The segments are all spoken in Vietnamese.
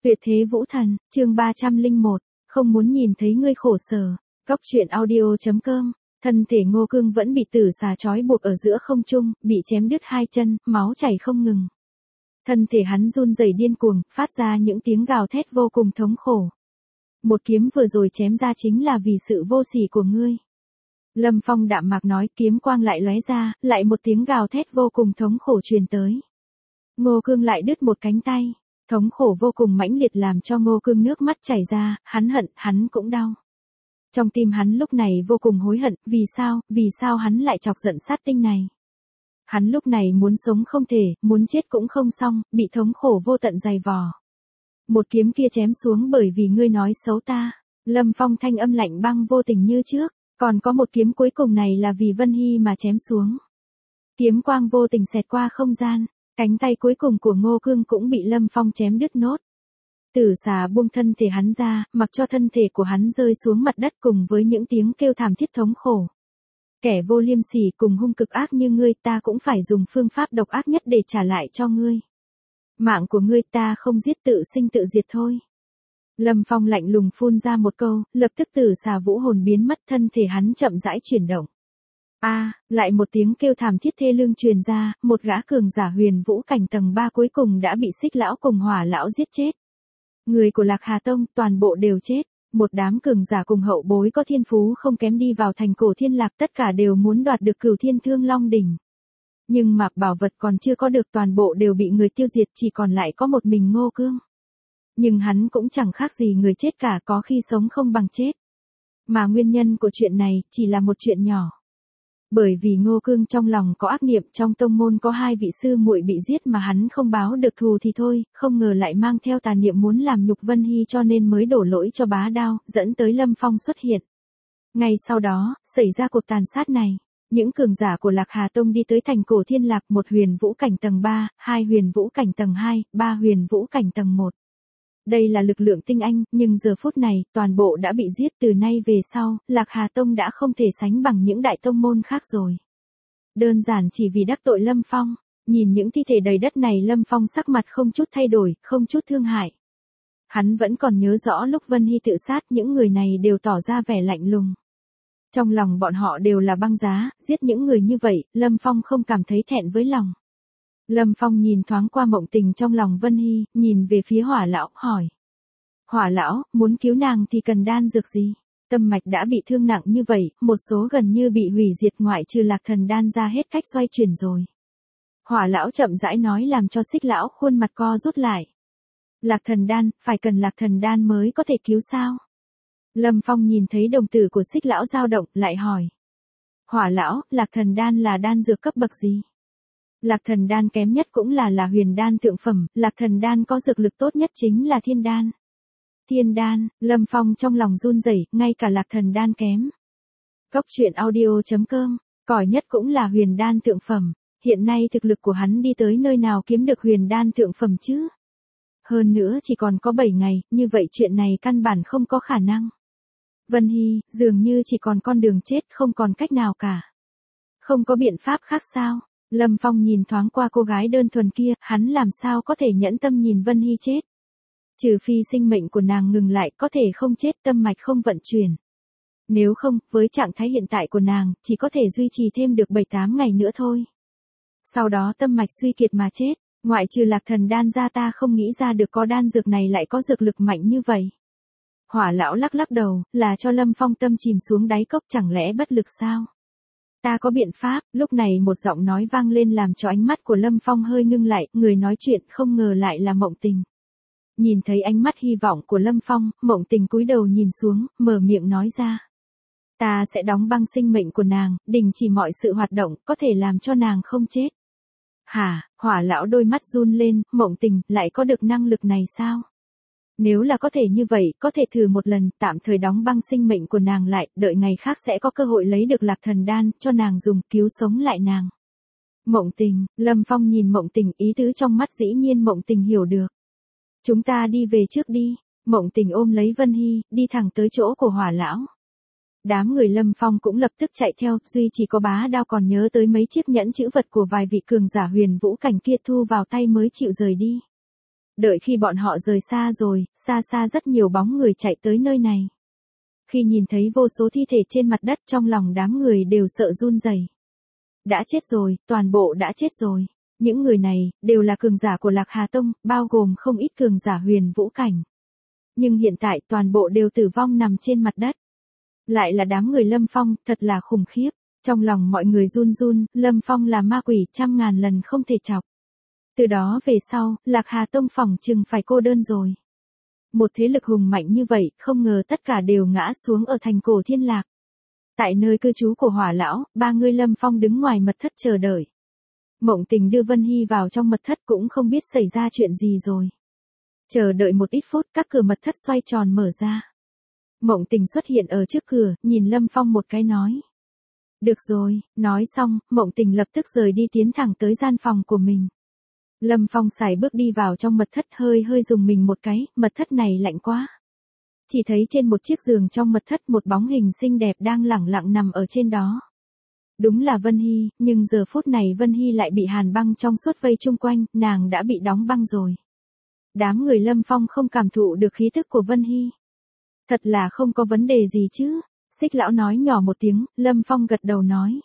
Tuyệt thế vũ thần, chương 301, không muốn nhìn thấy ngươi khổ sở. Cóc truyện audio.com. Thân thể Ngô Cương vẫn bị tử xà trói buộc ở giữa không trung, bị chém đứt hai chân, máu chảy không ngừng. Thân thể hắn run rẩy điên cuồng, phát ra những tiếng gào thét vô cùng thống khổ. Một kiếm vừa rồi chém ra chính là vì sự vô sỉ của ngươi. Lâm Phong đạm mạc nói, kiếm quang lại lóe ra, lại một tiếng gào thét vô cùng thống khổ truyền tới. Ngô Cương lại đứt một cánh tay. Thống khổ vô cùng mãnh liệt làm cho Ngô Cương nước mắt chảy ra, hắn hận, hắn cũng đau. Trong tim hắn lúc này vô cùng hối hận, vì sao hắn lại chọc giận sát tinh này. Hắn lúc này muốn sống không thể, muốn chết cũng không xong, bị thống khổ vô tận dày vò. Một kiếm kia chém xuống bởi vì ngươi nói xấu ta. Lâm Phong thanh âm lạnh băng vô tình như trước, còn có một kiếm cuối cùng này là vì Vân Hy mà chém xuống. Kiếm quang vô tình xẹt qua không gian. Cánh tay cuối cùng của Ngô Cương cũng bị Lâm Phong chém đứt nốt. Tử xà buông thân thể hắn ra, mặc cho thân thể của hắn rơi xuống mặt đất cùng với những tiếng kêu thảm thiết thống khổ. Kẻ vô liêm sỉ cùng hung cực ác như ngươi, ta cũng phải dùng phương pháp độc ác nhất để trả lại cho ngươi. Mạng của ngươi ta không giết, tự sinh tự diệt thôi. Lâm Phong lạnh lùng phun ra một câu, lập tức tử xà vũ hồn biến mất, thân thể hắn chậm rãi chuyển động. Lại một tiếng kêu thảm thiết thê lương truyền ra, một gã cường giả huyền vũ cảnh tầng 3 cuối cùng đã bị Xích lão cùng Hỏa lão giết chết. Người của Lạc Hà Tông toàn bộ đều chết, một đám cường giả cùng hậu bối có thiên phú không kém đi vào thành cổ thiên lạc, tất cả đều muốn đoạt được Cửu Thiên Thương Long đỉnh. Nhưng mà bảo vật còn chưa có được, toàn bộ đều bị người tiêu diệt, chỉ còn lại có một mình Ngô Cương. Nhưng hắn cũng chẳng khác gì người chết cả, có khi sống không bằng chết. Mà nguyên nhân của chuyện này chỉ là một chuyện nhỏ. Bởi vì Ngô Cương trong lòng có ác niệm, trong tông môn có hai vị sư muội bị giết mà hắn không báo được thù thì thôi, không ngờ lại mang theo tà niệm muốn làm nhục Vân Hy, cho nên mới đổ lỗi cho bá đao, dẫn tới Lâm Phong xuất hiện. Ngay sau đó, xảy ra cuộc tàn sát này. Những cường giả của Lạc Hà Tông đi tới thành cổ thiên lạc, một huyền vũ cảnh tầng 3, hai huyền vũ cảnh tầng 2, ba huyền vũ cảnh tầng 1. Đây là lực lượng tinh anh, nhưng giờ phút này, toàn bộ đã bị giết. Từ nay về sau, Lạc Hà Tông đã không thể sánh bằng những đại tông môn khác rồi. Đơn giản chỉ vì đắc tội Lâm Phong. Nhìn những thi thể đầy đất này, Lâm Phong sắc mặt không chút thay đổi, không chút thương hại. Hắn vẫn còn nhớ rõ lúc Vân Hy tự sát, những người này đều tỏ ra vẻ lạnh lùng. Trong lòng bọn họ đều là băng giá, giết những người như vậy, Lâm Phong không cảm thấy thẹn với lòng. Lâm Phong nhìn thoáng qua Mộng Tình trong lòng Vân Hy, nhìn về phía Hỏa lão, hỏi. Hỏa lão, muốn cứu nàng thì cần đan dược gì? Tâm mạch đã bị thương nặng như vậy, một số gần như bị hủy diệt, ngoại trừ Lạc Thần đan ra hết cách xoay chuyển rồi. Hỏa lão chậm rãi nói làm cho Xích lão khuôn mặt co rút lại. Lạc Thần đan, phải cần Lạc Thần đan mới có thể cứu sao? Lâm Phong nhìn thấy đồng tử của Xích lão dao động, lại hỏi. Hỏa lão, Lạc Thần đan là đan dược cấp bậc gì? Lạc Thần đan kém nhất cũng là huyền đan thượng phẩm, Lạc Thần đan có dược lực tốt nhất chính là thiên đan. Thiên đan, Lâm Phong trong lòng run rẩy, ngay cả Lạc Thần đan kém. Cóc truyện audio.com, cỏi nhất cũng là huyền đan thượng phẩm, hiện nay thực lực của hắn đi tới nơi nào kiếm được huyền đan thượng phẩm chứ? Hơn nữa chỉ còn có 7 ngày, như vậy chuyện này căn bản không có khả năng. Vân Hy, dường như chỉ còn con đường chết, không còn cách nào cả. Không có biện pháp khác sao? Lâm Phong nhìn thoáng qua cô gái đơn thuần kia, hắn làm sao có thể nhẫn tâm nhìn Vân Hy chết. Trừ phi sinh mệnh của nàng ngừng lại, có thể không chết, tâm mạch không vận chuyển. Nếu không, với trạng thái hiện tại của nàng, chỉ có thể duy trì thêm được 7-8 ngày nữa thôi. Sau đó tâm mạch suy kiệt mà chết, ngoại trừ Lạc Thần đan ra ta không nghĩ ra được có đan dược này lại có dược lực mạnh như vậy. Hỏa lão lắc lắc đầu, là cho Lâm Phong tâm chìm xuống đáy cốc, chẳng lẽ bất lực sao? Ta có biện pháp. Lúc này một giọng nói vang lên làm cho ánh mắt của Lâm Phong hơi ngưng lại, người nói chuyện không ngờ lại là Mộng Tình. Nhìn thấy ánh mắt hy vọng của Lâm Phong, Mộng Tình cúi đầu nhìn xuống, mở miệng nói ra. Ta sẽ đóng băng sinh mệnh của nàng, đình chỉ mọi sự hoạt động, có thể làm cho nàng không chết. Hả? Hỏa lão đôi mắt run lên, Mộng Tình, lại có được năng lực này sao? Nếu là có thể như vậy, có thể thử một lần, tạm thời đóng băng sinh mệnh của nàng lại, đợi ngày khác sẽ có cơ hội lấy được Lạc Thần đan, cho nàng dùng, cứu sống lại nàng. Mộng Tình, Lâm Phong nhìn Mộng Tình, ý tứ trong mắt dĩ nhiên Mộng Tình hiểu được. Chúng ta đi về trước đi. Mộng Tình ôm lấy Vân Hy, đi thẳng tới chỗ của Hỏa lão. Đám người Lâm Phong cũng lập tức chạy theo, duy chỉ có bá đao còn nhớ tới mấy chiếc nhẫn chữ vật của vài vị cường giả huyền vũ cảnh kia thu vào tay mới chịu rời đi. Đợi khi bọn họ rời xa rồi, xa xa rất nhiều bóng người chạy tới nơi này. Khi nhìn thấy vô số thi thể trên mặt đất, trong lòng đám người đều sợ run rẩy. Đã chết rồi, toàn bộ đã chết rồi. Những người này, đều là cường giả của Lạc Hà Tông, bao gồm không ít cường giả huyền vũ cảnh. Nhưng hiện tại toàn bộ đều tử vong nằm trên mặt đất. Lại là đám người Lâm Phong, thật là khủng khiếp. Trong lòng mọi người run run, Lâm Phong là ma quỷ 100.000 lần không thể chọc. Từ đó về sau, Lạc Hà Tông phỏng chừng phải cô đơn rồi. Một thế lực hùng mạnh như vậy, không ngờ tất cả đều ngã xuống ở thành Cổ Thiên Lạc. Tại nơi cư trú của Hỏa lão, ba người Lâm Phong đứng ngoài mật thất chờ đợi. Mộng Tình đưa Vân Hy vào trong mật thất cũng không biết xảy ra chuyện gì rồi. Chờ đợi một ít phút, các cửa mật thất xoay tròn mở ra. Mộng Tình xuất hiện ở trước cửa, nhìn Lâm Phong một cái nói. Được rồi, nói xong, Mộng Tình lập tức rời đi tiến thẳng tới gian phòng của mình. Lâm Phong sải bước đi vào trong mật thất, hơi dùng mình một cái, mật thất này lạnh quá. Chỉ thấy trên một chiếc giường trong mật thất một bóng hình xinh đẹp đang lẳng lặng nằm ở trên đó. Đúng là Vân Hy, nhưng giờ phút này Vân Hy lại bị hàn băng trong suốt vây chung quanh, nàng đã bị đóng băng rồi. Đám người Lâm Phong không cảm thụ được khí tức của Vân Hy. Thật là không có vấn đề gì chứ. Xích lão nói nhỏ một tiếng, Lâm Phong gật đầu nói.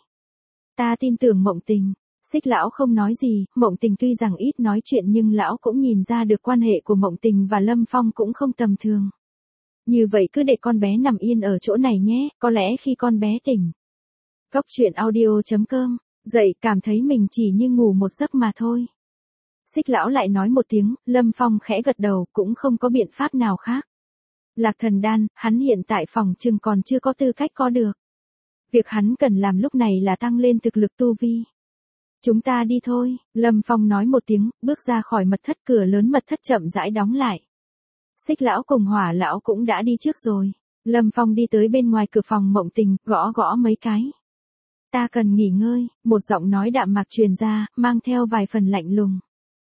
Ta tin tưởng Mộng Tình. Xích lão không nói gì, Mộng Tình tuy rằng ít nói chuyện nhưng lão cũng nhìn ra được quan hệ của Mộng Tình và Lâm Phong cũng không tầm thường. Như vậy cứ để con bé nằm yên ở chỗ này nhé, có lẽ khi con bé tỉnh. Cốc truyện audio.com, dậy cảm thấy mình chỉ như ngủ một giấc mà thôi. Xích lão lại nói một tiếng, Lâm Phong khẽ gật đầu, cũng không có biện pháp nào khác. Lạc Thần Đan, hắn hiện tại phòng chừng còn chưa có tư cách có được. Việc hắn cần làm lúc này là tăng lên thực lực tu vi. Chúng ta đi thôi, Lâm Phong nói một tiếng, bước ra khỏi mật thất, cửa lớn mật thất chậm rãi đóng lại. Xích lão cùng Hỏa lão cũng đã đi trước rồi. Lâm Phong đi tới bên ngoài cửa phòng Mộng Tình, gõ gõ mấy cái. Ta cần nghỉ ngơi, một giọng nói đạm mạc truyền ra, mang theo vài phần lạnh lùng.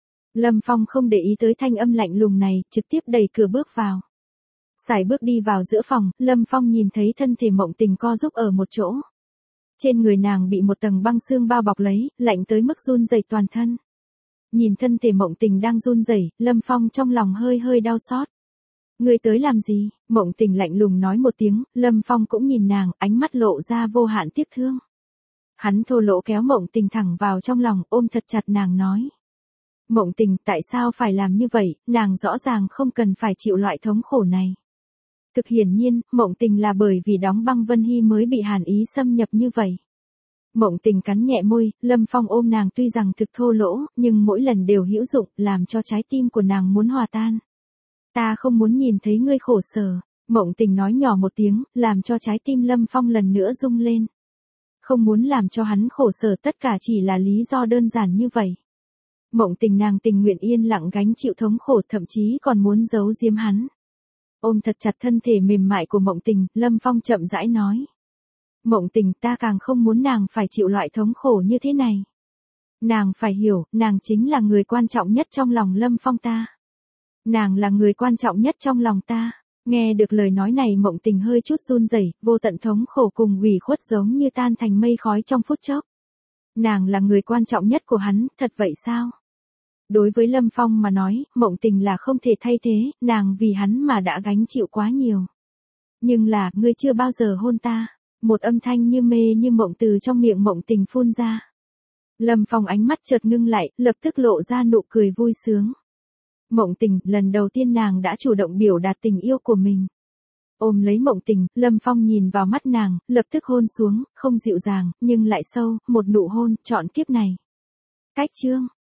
Lâm Phong không để ý tới thanh âm lạnh lùng này, trực tiếp đẩy cửa bước vào. Sải bước đi vào giữa phòng, Lâm Phong nhìn thấy thân thể Mộng Tình co rúm ở một chỗ. Trên người nàng bị một tầng băng xương bao bọc lấy, lạnh tới mức run rẩy toàn thân. Nhìn thân thể Mộng Tình đang run rẩy, Lâm Phong trong lòng hơi đau xót. Ngươi tới làm gì? Mộng Tình lạnh lùng nói một tiếng, Lâm Phong cũng nhìn nàng, ánh mắt lộ ra vô hạn tiếc thương. Hắn thô lỗ kéo Mộng Tình thẳng vào trong lòng, ôm thật chặt nàng nói. Mộng Tình, tại sao phải làm như vậy, nàng rõ ràng không cần phải chịu loại thống khổ này. Thực hiển nhiên, Mộng Tình là bởi vì đóng băng Vân Hy mới bị hàn ý xâm nhập như vậy. Mộng Tình cắn nhẹ môi, Lâm Phong ôm nàng tuy rằng thực thô lỗ, nhưng mỗi lần đều hữu dụng, làm cho trái tim của nàng muốn hòa tan. Ta không muốn nhìn thấy ngươi khổ sở, Mộng Tình nói nhỏ một tiếng, làm cho trái tim Lâm Phong lần nữa rung lên. Không muốn làm cho hắn khổ sở, tất cả chỉ là lý do đơn giản như vậy. Mộng Tình nàng tình nguyện yên lặng gánh chịu thống khổ, thậm chí còn muốn giấu giếm hắn. Ôm thật chặt thân thể mềm mại của Mộng Tình, Lâm Phong chậm rãi nói. Mộng Tình, ta càng không muốn nàng phải chịu loại thống khổ như thế này. Nàng phải hiểu, nàng chính là người quan trọng nhất trong lòng Lâm Phong ta. Nàng là người quan trọng nhất trong lòng ta. Nghe được lời nói này Mộng Tình hơi chút run rẩy, vô tận thống khổ cùng ủy khuất giống như tan thành mây khói trong phút chốc. Nàng là người quan trọng nhất của hắn, thật vậy sao? Đối với Lâm Phong mà nói, Mộng Tình là không thể thay thế, nàng vì hắn mà đã gánh chịu quá nhiều. Nhưng là, ngươi chưa bao giờ hôn ta. Một âm thanh như mê như mộng từ trong miệng Mộng Tình phun ra. Lâm Phong ánh mắt chợt ngưng lại, lập tức lộ ra nụ cười vui sướng. Mộng Tình, lần đầu tiên nàng đã chủ động biểu đạt tình yêu của mình. Ôm lấy Mộng Tình, Lâm Phong nhìn vào mắt nàng, lập tức hôn xuống, không dịu dàng, nhưng lại sâu, một nụ hôn, trọn kiếp này. Cách chương